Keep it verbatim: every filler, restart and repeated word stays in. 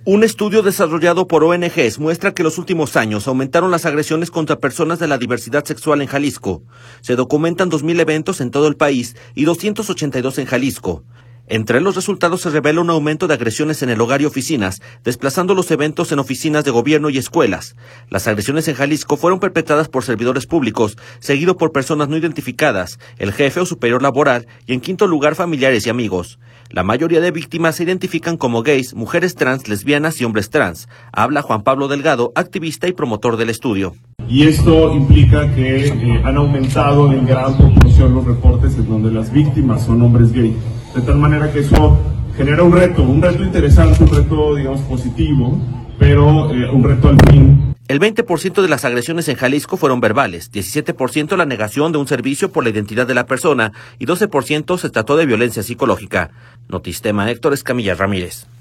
Un estudio desarrollado por O N Ges muestra que en los últimos años aumentaron las agresiones contra personas de la diversidad sexual en Jalisco. Se documentan dos mil eventos en todo el país y doscientos ochenta y dos en Jalisco. Entre los resultados se revela un aumento de agresiones en el hogar y oficinas, desplazando los eventos en oficinas de gobierno y escuelas. Las agresiones en Jalisco fueron perpetradas por servidores públicos, seguido por personas no identificadas, el jefe o superior laboral y en quinto lugar familiares y amigos. La mayoría de víctimas se identifican como gays, mujeres trans, lesbianas y hombres trans. Habla Juan Pablo Delgado, activista y promotor del estudio. Y esto implica que eh, han aumentado en gran proporción los reportes en donde las víctimas son hombres gay. De tal manera que eso genera un reto, un reto interesante, un reto, digamos, positivo, pero eh, un reto al fin. El veinte por ciento de las agresiones en Jalisco fueron verbales, diecisiete por ciento la negación de un servicio por la identidad de la persona y doce por ciento se trató de violencia psicológica. Notistema, Héctor Escamilla Ramírez.